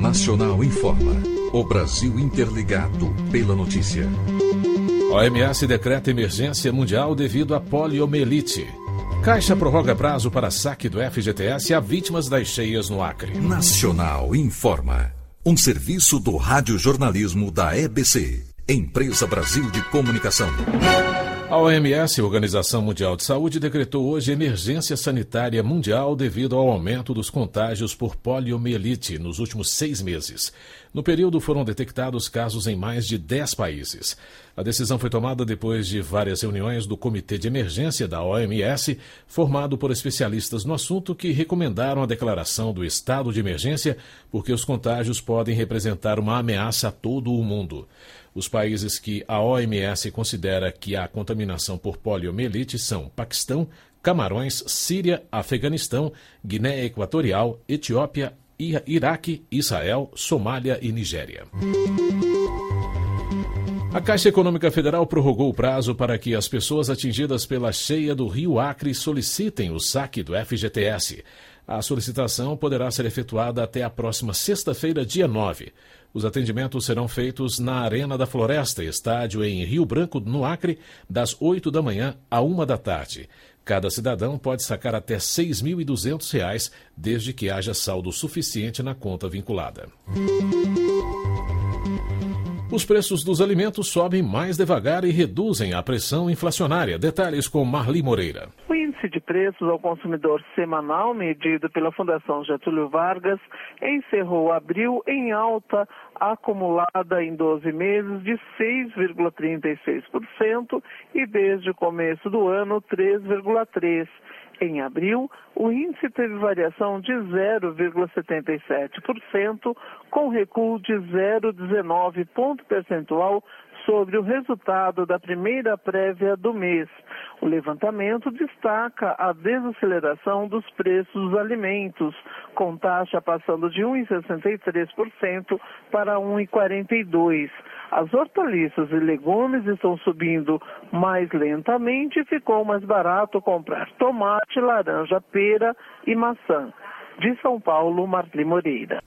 Nacional informa. O Brasil interligado pela notícia. OMS decreta emergência mundial devido à poliomielite. Caixa prorroga prazo para saque do FGTS a vítimas das cheias no Acre. Nacional informa. Um serviço do radiojornalismo da EBC, Empresa Brasil de Comunicação. A OMS, Organização Mundial de Saúde, decretou hoje emergência sanitária mundial devido ao aumento dos contágios por poliomielite nos últimos 6 meses. No período, foram detectados casos em mais de 10 países. A decisão foi tomada depois de várias reuniões do Comitê de Emergência da OMS, formado por especialistas no assunto que recomendaram a declaração do estado de emergência porque os contágios podem representar uma ameaça a todo o mundo. Os países que a OMS considera que há contaminação por poliomielite são Paquistão, Camarões, Síria, Afeganistão, Guiné Equatorial, Etiópia, Iraque, Israel, Somália e Nigéria. A Caixa Econômica Federal prorrogou o prazo para que as pessoas atingidas pela cheia do Rio Acre solicitem o saque do FGTS. A solicitação poderá ser efetuada até a próxima sexta-feira, dia 9. Os atendimentos serão feitos na Arena da Floresta, estádio em Rio Branco, no Acre, das 8 da manhã à 1 da tarde. Cada cidadão pode sacar até R$ 6.200, desde que haja saldo suficiente na conta vinculada. Os preços dos alimentos sobem mais devagar e reduzem a pressão inflacionária. Detalhes com Marli Moreira. O índice de preços ao consumidor semanal, medido pela Fundação Getúlio Vargas, encerrou abril em alta acumulada em 12 meses de 6,36% e desde o começo do ano 3,3%. Em abril, o índice teve variação de 0,77%, com recuo de 0,19 ponto percentual sobre o resultado da primeira prévia do mês. O levantamento destaca a desaceleração dos preços dos alimentos, com taxa passando de 1,63% para 1,42%. As hortaliças e legumes estão subindo mais lentamente e ficou mais barato comprar tomate, laranja, pera e maçã. De São Paulo, Marli Moreira.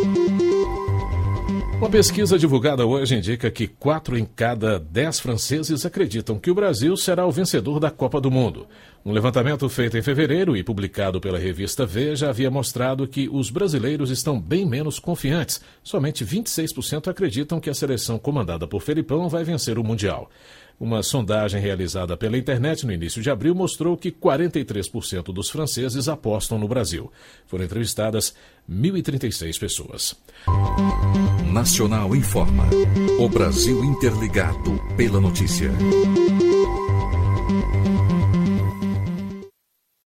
Uma pesquisa divulgada hoje indica que 4 em cada 10 franceses acreditam que o Brasil será o vencedor da Copa do Mundo. Um levantamento feito em fevereiro e publicado pela revista Veja havia mostrado que os brasileiros estão bem menos confiantes. Somente 26% acreditam que a seleção comandada por Felipão vai vencer o Mundial. Uma sondagem realizada pela internet no início de abril mostrou que 43% dos franceses apostam no Brasil. Foram entrevistadas 1.036 pessoas. Nacional informa. O Brasil interligado pela notícia.